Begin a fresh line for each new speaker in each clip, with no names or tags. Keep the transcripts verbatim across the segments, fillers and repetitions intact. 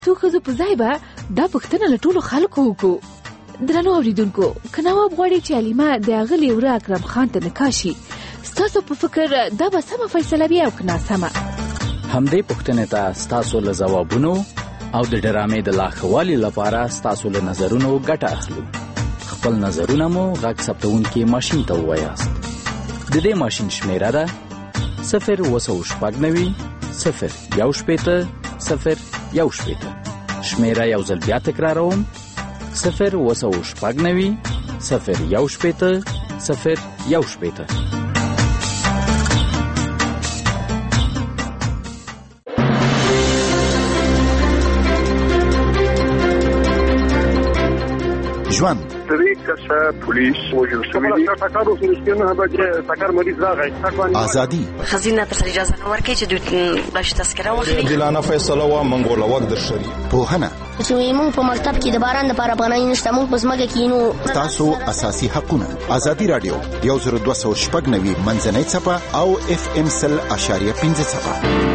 څو ښځو په ځای به دا پوښتنه له ټولو خلکو وکړو. درنو اورېدونکو، که نواب غواړي چې علیمه د اغلې وره اکرم خان ته نکاح شي، ستاسو په فکر دا به سمه فیصله وي او که ناسمه؟
همدې پوښتنې ته ستاسو له ځوابونو او د ډرامې د لا ښه والي لپاره ستاسو له نظرونو ګټه اخلو. خپل نظرونه مو غږ ثبتونکي ماشین ته ووایاست. د دې ماشین شمیره ده صفر اووه سوه شپږ نوي صفر یو شپېته صفر یو شپېته. شمیره یو ځل بیا تکراروم: صفر اووه سوه شپږ نوي صفر یو شپېته صفر یو شپېته.
ژوند
درې کسه پولیس وژل شوي دي. ټکر وشو چې نه به ټکر مریض راغی.
ازادي
خزینه ته اجازه نه ورکړي چې دوی باش تذکره واخلي.
دلانه فیصله وا منګول وخت در شری.
پوهنه
چې موږ په مکتب کې د باران لپاره پناه نشته، موږ پس مګه کینو.
تاسو اساسي حقونه. ازادي رادیو یو زر دوه سوه شپږ نوي منځنۍ څپه او اف ام سل اشاریه پنځه څپه.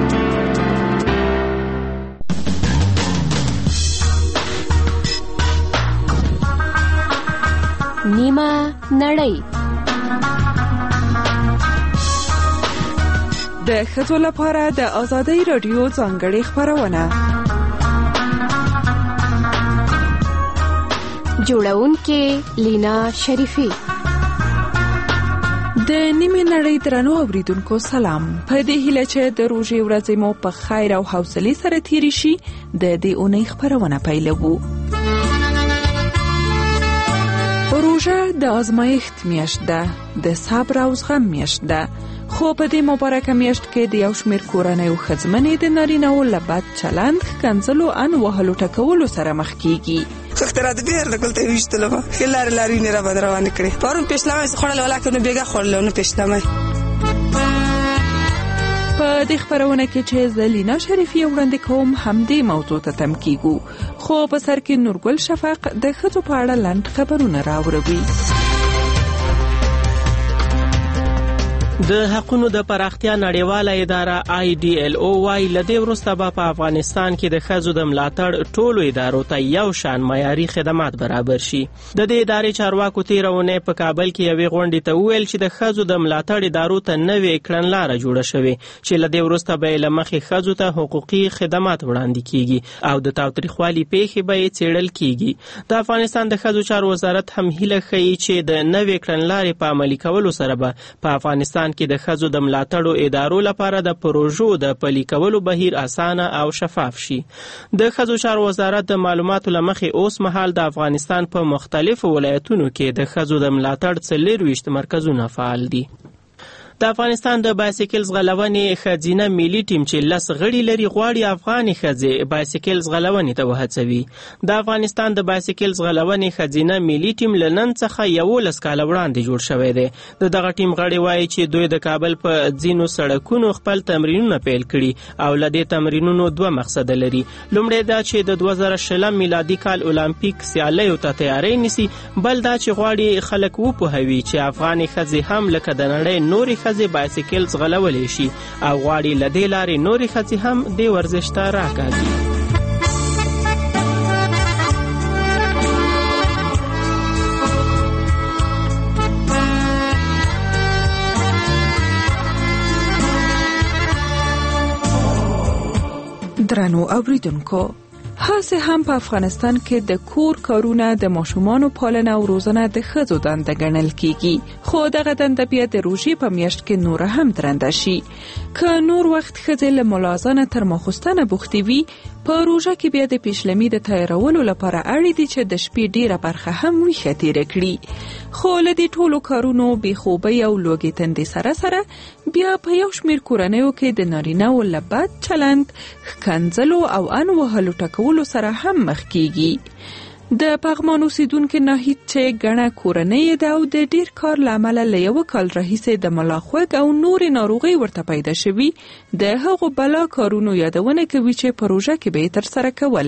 نیمه نړۍ
د ښځو لپاره د آزادۍ رادیو ځانګړې خپرونه.
جوړونکې لینا شریفی.
د نیمه نړۍ درنو اوریدونکو سلام. په دې هیله چې د روژې ورځې مو په خیر او حوصلې سره تیری شي، د دې اونۍ خپرونه پیلوو. روژه د آزمایښت میاشت ده، د صبر او زغم میاشت ده. خو په دې مبارکه میاشت کې د یو شمېر کورنیو ښځمنې د نارینه‌و له بد چلند، ښکنځلو، ان وهلو ټکولو سره مخ کیږي.
څختره د بیر د ګلته ویشتلو خو لار لاري نه را بدر روان کړي. پرون پښلمه خوړل ولاکه نو بیګه خوړل نو پښلمه.
په دې خبرونه کې چې زلینا شریفی وړاندې کوم همدې موضوع ته تم کیږو. خو په سر کې نورګل شفق د ښځو په اړه لنډ خبرونه راوړي.
د حقوقو د پراختیا نړیواله اداره آی ډي ال او وايي لدې وروسته به په افغانستان کې د ښځو د ملاتړ ټولو ادارو ته یو شان معیاري خدمات برابر شي. د دې ادارې چارواکو تیرونه په کابل کې یوې غونډې ته ویل چې د ښځو د ملاتړ ادارو ته نوې کړنلاره جوړه شوې چې لدې وروسته به له مخې ښځو ته حقوقي خدمات وړاندې کیږي او د تاوتریخوالي پیښې به څېړل کیږي. د افغانستان د ښځو چارو وزارت هم هیله ښیي چې د نوې کړنلارې په عملي کولو سره به په افغانستان کې د ښځو د ملاتړو ادارو لپاره د پروژو د پلي کولو بهیر اسانه او شفاف شي. د ښځو چارو وزارت د معلوماتو له مخې اوس مهال د افغانستان په مختلفو ولایتونو کې د ښځو د ملاتړ څلورویشت مرکزونه فعال دي. د افغانستان د بایسیکل ځغلونې ښځینه ملي ټیم چې لس غړي لري غواړي افغاني ښځې بایسیکل ځغلونې ته وهڅوي. د افغانستان د بایسیکل ځغلونې ښځینه ملي ټیم له نن څخه یولس کاله وړاندې جوړ شوی دی. د دغه ټیم غړي وایي چې دوی د کابل په ځینو سړکونو خپل تمرینونه پیل کړي او له دې تمرینونو دوه مقصد لري. لومړی دا چې د دوه زره شلم میلادي کال اولمپیک سیالیو ته تیاری نیسي، بل دا چې غواړي خلک وپوهوي چې افغاني ښځې هم لکه د نړۍ نورې ښځې بایسیکل ځغلولی شي او غواړي له دې لارې نورې ښځې هم دې ورزش ته راکاږي.
درنو اوریدونکو، هڅه هم په افغانستان کې د کور کارونه د ماشومانو پالنه او روزنه د ښځو دنده ګڼل کیږي. خو دغه دنده بیا د روژې په میاشت کې نور هم درنده شي. که نور وخت ښځې له ملازمه تر ماخوستنه بوختې وي، په روژه کې بیا د پیشلمي د تیارولو لپاره اړ دي چې د شپې ډیره برخه هم ویښه تیره کړي. خو له دې ټولو کارونو بې خوبۍ او لوږې تندې سره سره بیا په یو شمېر کورنیو کې د نارینه‌و له بد چلند، ښکنځلو او ان وهلو ټکولو سره هم مخ کیږي. د پغمان اوسیدونکو ناهید چې ګڼه کورنۍ ده او د ډیر کار له امله له یو کال راهیسې د ملاخوږ او نورې ناروغۍ ورته پیدا شوي، د هغو بلا کارونو یادونه کوي چې پروژه کې به تر سره کول.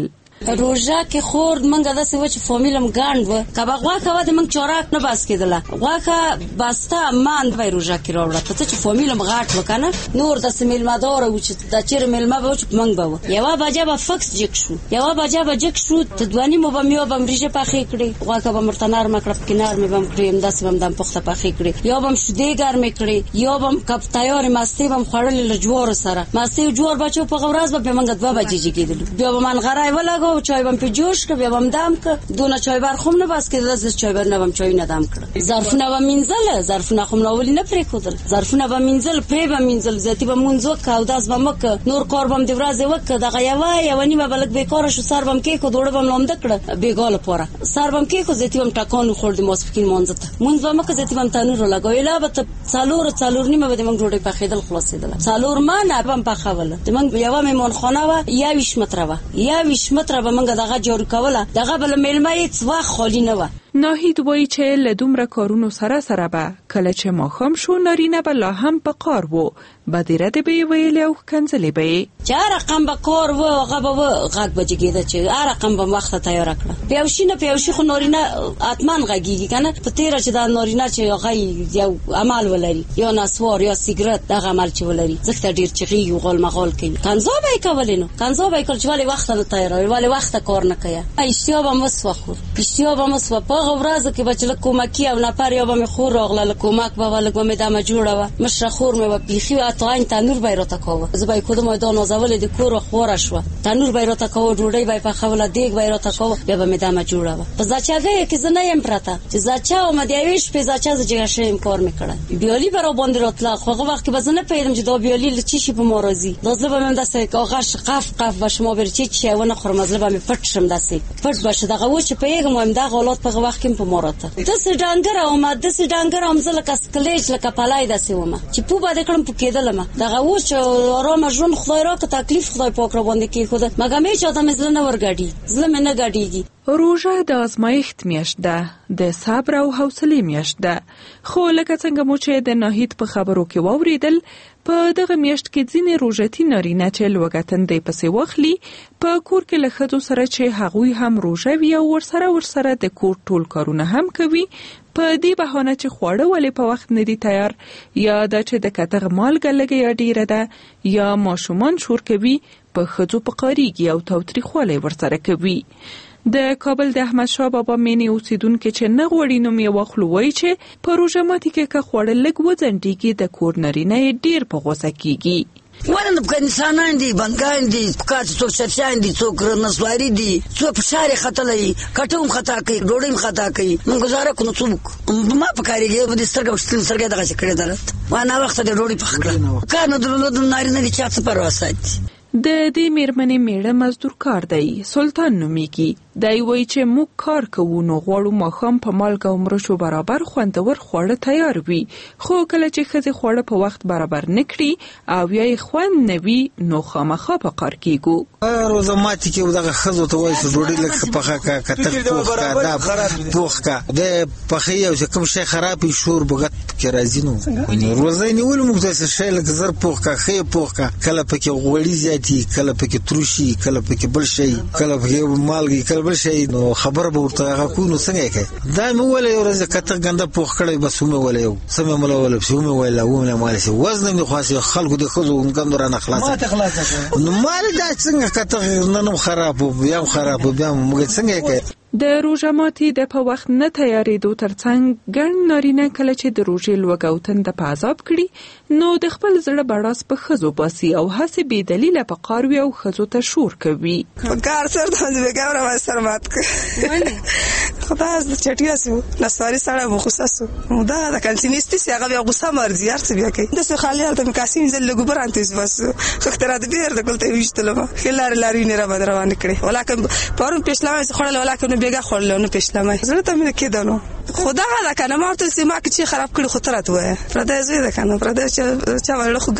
روژه کې خور منګه داسې و چې فامیلم ګاند و کبه غواکه و د منګ چوراک نه باس کېدله غواکه باسته مان وای روژه کې راوړه ته چې فامیلم غاټ وکنه نور د سمیلمدار و چې د چیر ملما به چې منګ به یو بجا به فکس جک شو یو بجا به جک شو ته دوانی مو به میو بم ریجه پخې کړې غواکه به مرتنار مکړه کنار مې بم کړې داسې بم دم پخته پخې کړې یو بم شودې ګرمې کړې یو بم کپ تیار ماستی بم خړل لجوار سره ماستی جوړ بچو په غوراز به منګ دوه بجې کېدل بیا به من غړای ولګو چای بم په جوش کې بیا بم دام ک دونه چای بر خوم نه بس کې داس چای بر نه بم چای نه دام کړ ظرفونه و منزل ظرفونه خوم نو ولې نه پرې کودل ظرفونه و منزل پرې و منزل زتی به منځو کا او داس بمک نور کار بم دی ورځ وک دغه یو یو نیمه بلک بیکاره شو سر بم کې کو دوړ بم لوند کړ بیګاله پوره سر بم کې کو زتی بم ټکان خور د ماسپکین مونځته مونږ بم که زتی بم تنور لګویلا به څالور څالور نیمه به موږ ډوډۍ پخېدل خلاصېدل څالور ما نه بم پخول د موږ یو میمون خانه و یا ویش متره و یا ویش متره به موږ دغه جوړ کوله دغه بل میلمه هیڅ وخت خالی نه و
ناهید وایي چې له دومره کارونو سره سره به کله چې ماښام شو نارینه به لا هم په کار و بدیره د به ویل او کنځلې به
چې رقم به کار و هغه به غږ بجې کېده چې هر رقم به وخت تیار کړه پیوشي نه پیوشي خو نارینه اتمن غږیږي کنه په تیر چې د نارینه چې هغه یو عمل ولري یا نسوار یا سیګریټ دغه عمل چې ولري ځکه ډیر چغي یو غول مغول کوي کنځو به کولینو کنځو به کول چې ولی وخت نه تیار ولی وخت کار نه کوي اشتیا به مسوخ اشتیا به مسوخ په ورځ کې بچل کومکی او نفر یا به خور راغله کومک به ولګ به دمه جوړه و مشر خور مې به پیخي اته این تنور بیرته کوه زبای کدوم میدان نازول د کور خور شو تنور بیرته کوه ډوډۍ به په خوله دیګ بیرته کوه بیا به دمه جوړه و په ځاچاګه کې زنه يم پراته چې ځاچا او مدیویش په ځاچا ځګه شیم کار میکړه بیولي برا باندې راتله خو هغه وخت به زنه پیدم چې دا بیولي لچی شي په مارازي دازله به من دسته کاغش قف قف و شما برچی چی ونه خرمزله به پټ شم دسته پټ باشه دغه و چې په یګم هم دغه حالات په وخت کې په ماراته د څه ډنګر او ما د څه ډنګر هم زله کس کلیج لکه پلای داسې ومه چې په باندې کړم په کېدل ما دغه و چې آرام ژوند خدای را که تکلیف خدای پاک را باندې کې خود مګه مې چاته مزله نه ورګاډي زله مې نه ګاډيږي
روژه د آزمایښت میاشت ده د صبر او حوصله میاشت ده خو لکه څنګه مو چې د ناهید په خبرو کې واوریدل په دغه میاشت کې ځینې روژتي نارینه چې لوګتندې پسې واخلي په کور کې له ښځو سره چې هغوی هم روژه وي او ورسره ورسره د کور ټول کارونه هم کوي په دې بهانه چې خواړه ولې په وخت نه دي تیار یا دا چې د کتغ مالګه لږه یا ډیره ده یا ماشومان شور کوي په ښځو په قاریږي او تاوتریخوالی ورسره کوي د کابل د احمد شاه بابا مینې اوسیدونکو چې نه غوړي نوم یې واخلو وایي چې په روژه ماتي کې که خواړه لږ وځنډېږي د کور نارینه یې ډېر په غوسه کېږي
ولنه په انسانان دي بنګان دي کاڅ څوک چرچان دي څوک نسواري دي څوک شاري خطلې کټوم خطا کوي ډوډۍ خطا کوي موږ گزاره کوو څوک ما په کاریږي په دې سترګې وشتل سترګې دغه څه کړې درته وانا وخت د ډوډۍ په خکړه کار نه درلود نارینه دي چا څه پروا ساتي
د دې میرمنې میړه مزدور کار دی سلطان نومیږي دی وایي چې موږ کار کوو نو غواړو ماښام په مالګه او مرچو برابر خوندور خواړه تیار وي خو کله چې ښځې خواړه په وخت برابر نه کړي او یا یې خوند نه وي نو خامخا په کار کېږو
روژه ماتي کې دغه ښځو ته وایي چې ډوډۍ لږ ښه پخه کړه کتغ پوخ کړه دا پوخ کړه د پخې او چې کوم شی خراب وي شور بغت کې راځي نو روژه یې نیولې موږ داسې شی لږ زر پوخ کړه ښه یې پوخ کړه کله پکې غوړي زیاتي کله پکې تروشي کله پکې بل شی کله پکې مالګې کله بل شی نو خبر به ورته هغه کو نو څنګه کوي دا مې ولې یو ورځ کته ګنده پوخ کړی بس مې ولې سمې مله ولې سمې ولې ومه مال شي وزن مې خاصه خلکو د خزو ګندو رانه خلاص ما ته خلاص نو مال دا څنګه کته نن خراب بیا خراب بیا موږ څنګه کوي
د روژه ماتي د په وخت نه تیارېدو ترڅنګ ګڼ نارینه کله چې د روژې لوږه او تنده په عذاب کړي نو د خپل زړه بړاس په ښځو باسي او هسې بې دلیله په قار وي او ښځو ته شور کوي
په کار سره د بېګا را سر مات کړ خو دا د چټیا سو نسواري سره مو غوسه سو دا د کانتینیستي هغه بیا غوسه مرزي هر څه بیا کوي د څه خالي هلته کاسین زل لګو برانتیز بس خو تر دې ډیر د ګلته وشتلم خلار لاري نه را بدر روان کړي ولکه پرون پښلا خړل ولکه بیگا خورلونه پښلمه زړه ته مې کېدنو خدا غلا کنه ما ته سیمه کې خراب کړي خطرات وای پردې زه ده کنه پردې چې چا ول خو گئی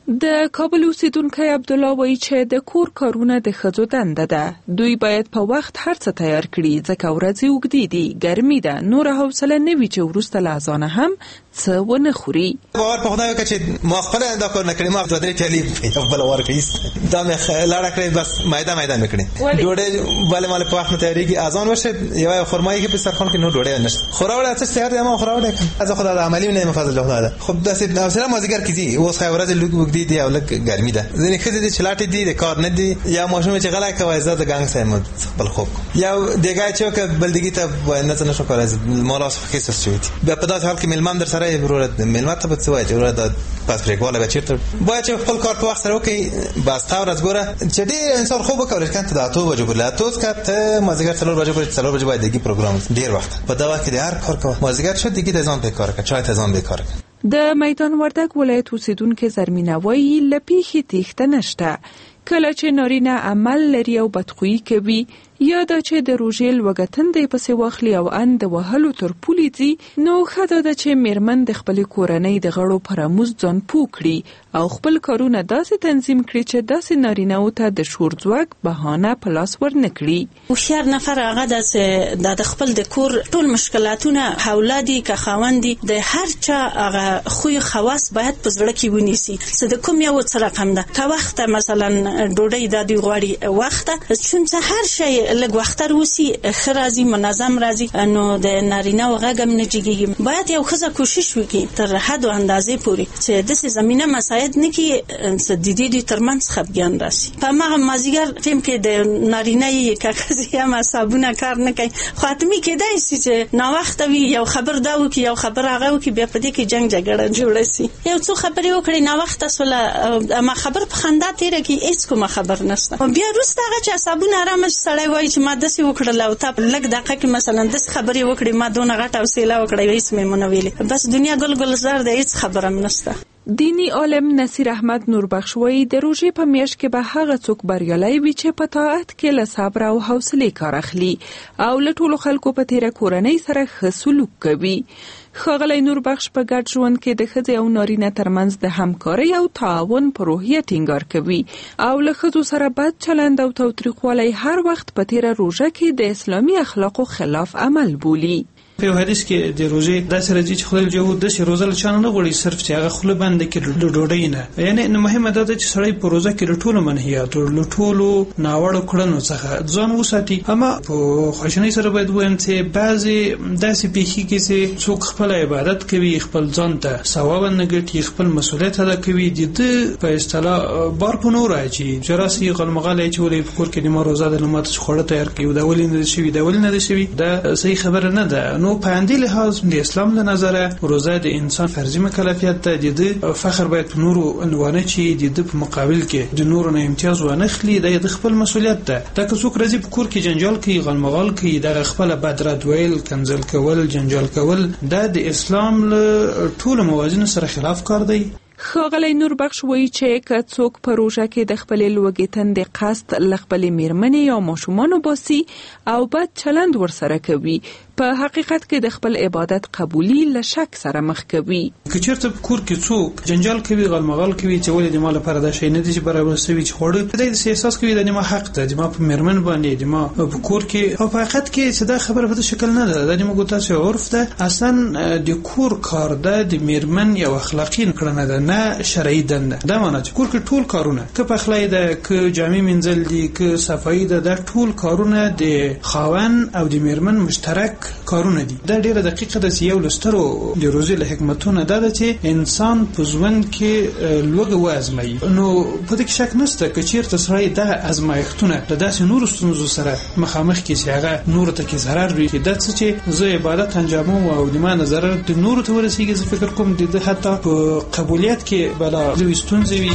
د کابل اوسیدونکی عبدالله وایي چې د کور کارونه د ښځو دنده ده. دوی باید په وخت هر څه تیار کړي ځکه ورځې اوږدې دي، ګرمي ده، نوره حوصله نه وي چې وروسته له اذانه هم څه ونه خوري.
باور په خدای وکړه چې ما خپله دا کار نه کړې، ما دوه درې پیالې خپله ورکړې، دا مې لاړه کړې، بس مایده مایده مې کړې. ډوډۍ ولې مالې په وخت نه تیارېږي، اذان وشي یوه خرما یې په دسترخوان کې نور ډوډۍ نشته، خو راوړه څه تیار دی، ما خو راوړی کړم. زه خو دا عملي نه یم، فضل خدای ده. خو داسې حوصله مازدیګر کې ځي، اوس ښایي ورځې لږ اوږدې دي او لږ ګرمي ده. ځینې ښځې دي چې لاټې دي، د کار نه دي، یا ماشوم چې غلی کوي زه د ګنګ سایم خپل خوب یا دیګای چې که بلدګي ته نه څه نشو کولای، مالا خصوص شوی بیا په داسې حال کې ملمم در سره ورته ملمت ته څه وایي چې ورته پاس بریکواله به چیرته باید چې خپل کار په وخت سره وکړي. بس تا ورځ ګوره چې ډېر انسان خوب وکړي کنه ته د اته بجو بل اته وخت ته مازیګر څلور بجو پورې څلور بجو باید دګي پروګرام ډېر وخت په دا وخت کې هر کار کوه، مازیګر شو دګي د ځان به کار کوي، چای ته ځان به کار کوي.
د میدان وردګ ولایت اوسیدونکو زرمینه وایي له پیښې تېښته نشته. کله چې نارینه عمل لري او بدخویي کوي یا دا چې د روژې لوږه تندی پسې واخلي او ان د وهلو تر پولې ځي، نو ښه دا ده چې میرمن د خپلې کورنۍ د غړو پر اموز ځان پوه کړي او خپل کارونه داسې تنظیم کړي چې داسې نارینه‌و ته د شور ځواک بهانه په لاس ورنه کړي.
هوښیار نفر هغه ده چې د خپل د کور ټول مشکلاتونه اولادي که خاوندي د هر چا هغه خوی خواص باید په زړه کې ونیسي چې د کوم یو څه رقم ده. که وخت مثلا ډوډۍ د دوی غواړي وخت چون هر شی لږ وخت روسی ښه راځي، منظم راځي، نو د نارینه و غږ هم نه جګېږي. باید یو ښځه کوشش وکړي تر حد و اندازې پورې چې داسې زمینه مساعد نه کړي چې د دې ترمنځ خفګان راسي. په هماغه مازدیګر ټیم کې د نارینه یې که ښځې هم اعصابونه کار نه کوي، خو حتمي کېدای شي چې ناوخته وي، یو خبر دا وکړي یو خبر هغه وکړي، بیا په دې کې جنګ جګړه جوړه شي. یو څو خبرې وکړي ناوخته سوله ما خبر په خندا تېره کړي، هېڅ کومه خبر نشته. بیا وروسته هغه چې اعصابونه ارامه شي سړی وایي چې ما داسې وکړل او تا په لږ دقیقه کې مثلا داسې خبرې وکړې، ما دونه غټه حوصله وکړه، هېڅ مې ونه ویلې، بس دنیا ګل ګل زر ده، هېڅ خبره هم نشته.
دینی عالم نصیر احمد نوربخش وایي د روژې په میاشت کې به هغه څوک بریالی وي چې په طاعت کې له صبر او حوصلې کار اخلي او له ټولو خلکو په تیره کورنۍ سره ښه سلوک کوي. ښاغلی نوربخش په ګډ ژوند کې د ښځې او نارینه ترمنځ د همکارۍ او تعاون په روحیه ټینګار کوي او له ښځو سره بد چلند او تاوتریخوالی هر وخت په تیره روژه کې د اسلامي اخلاقو خلاف عمل بولي.
په یو حدیث کې د روزي داسې راځي چې خدای جوړ د سې روزه لچانه نه غوړي، صرف چې هغه خله باندې کې د ډوډۍ نه، یعنی نو مهمه ده چې سړی په روزه کې ټولو منهیات او ټولو ناوړه کړنو څخه ځان وساتي. اما په خوشنۍ سره باید وایم چې بعضي داسې پیښې کې چې څوک خپل عبادت کوي، خپل ځان ته ثواب نه ګټي، خپل مسؤلیت ادا کوي، د په اصطلاح بار په نور راځي چې راسي غلمغاله چې ولې په کور کې د ما روزه د لمات خوړه تیار کوي، دا ولې نه شي، دا ولې نه شي، دا صحیح خبره نه ده. نو په اندی لحاظ د اسلام له نظره روزه د انسان فرضي مکلفیت ده، د فخر باید په نورو انوانه چې د په مقابل کې د نورو نه امتیاز ونه خلی، د خپل مسؤلیت ده. دا که څوک راځي په کور کې جنجال کوي، غلمغال کوي، د خپل بد رد ویل، کنځل کول، جنجال کول، دا د اسلام له ټولو موازینو سره خلاف کار دی.
ښاغلی نوربخش وایي چې که څوک په روژه کې د خپلې لوږې تندې قصد له خپلې میرمنې یا ماشومانو باسي او بد چلند ورسره کوي، په حقیقت کې د خپل عبادت قبولي له شک سره مخ کوي.
که چېرته په کور کې څوک جنجال کوي، غلمغال کوي چې ولې د ما لپاره دا شی نه دی چې برابر شوي چې خوړه، دی داسې احساس کوي د ما حق ده، د ما په میرمن باندې، د ما په کور کې، او په حقیقت کې چې دا خبره په دې شکل نه ده، دا د موږ تاسو عرف ده، اصلا د کور کار ده، د میرمن یو اخلاقي کړنه ده، نه شرعي دنده. دا معنی چې کور کې ټول کارونه، که پخلی ده، که جامې مینځل دي، که صفایي ده، دا ټول کارونه د خاوند او د میرمن مشترک کارونه دي. دا ډیره دقیقه ده چې یو لسترو د روزي له حکمتونه دا ده چې انسان په ژوند کې لوږه وازمایي. نو په دې کې شک نشته که چیرته سړی دغه ازمایښتونه له داسې نورو ستونزو سره مخامخ کې چې هغه نورو ته کې ضرر وي، دا څه چې زه عبادت انجاموم او د ما نظر د نورو ته ورسیږي، زه فکر کوم د حتی په قبولیت کې بلا لوی ستونزې وي.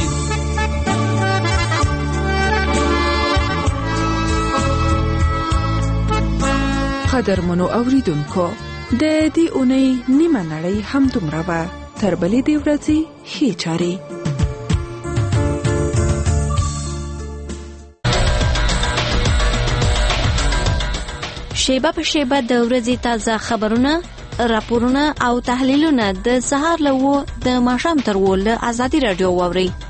قدرمنو اوریدونکو، د دې اونۍ نیمه نړۍ هم دومره وه. تر بلې دې ورځې ښې چارې.
شیبه په شیبه د ورځې تازه خبرونه، راپورونه او تحلیلونه د سهار له و د ماښام تر و له ازادي راډیو واورئ.